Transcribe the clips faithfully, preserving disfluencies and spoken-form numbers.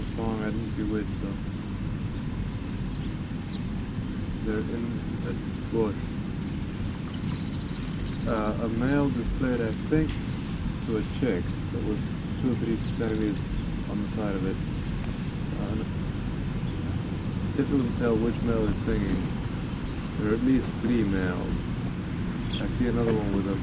male song. I didn't see which though. They're in a bush. Uh, a male displayed, I think, to a chick that was two or three centimeters on the side of it. Uh, difficult to tell which male is singing. There are at least three males. I see another one with a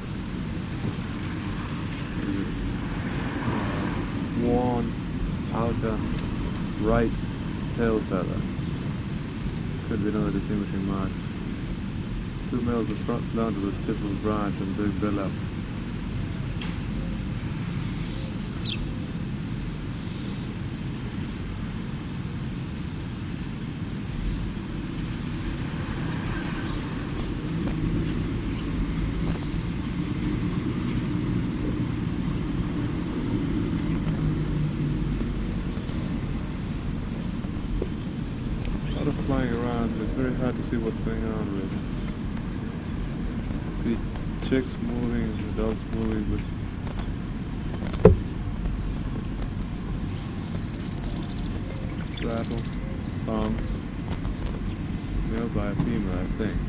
uh, worn outer right tail feather. Could be another distinguishing mark. Two males are front down to the tip of the branch and big bill up. Flying around, so it's very hard to see what's going on with it. See chicks moving, adults moving, but rattle, song, male by a female, I think.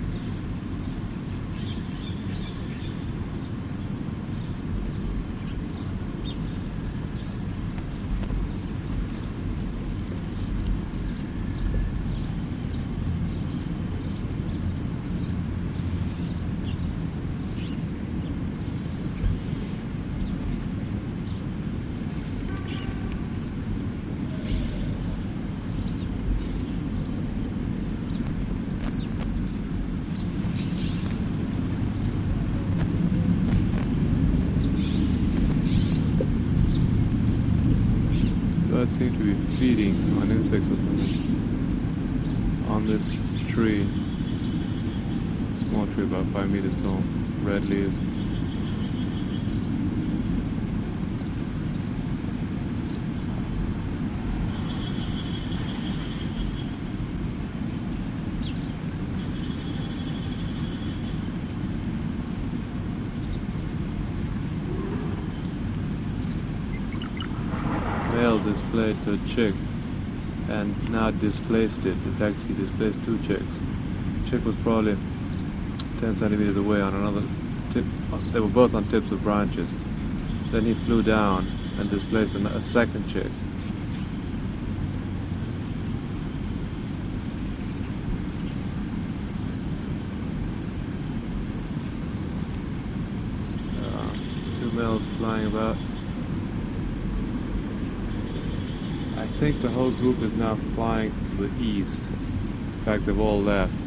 Birds seem to be feeding on insects or something on this tree. Small tree about five meters tall, red leaves. Male displayed to a chick and now displaced it. In fact, he displaced two chicks. Chick was probably ten centimeters away on another tip. They were both on tips of branches. Then he flew down and displaced a, a second chick. Uh, two males flying about. I think the whole group is now flying to the east. In fact, they've all left.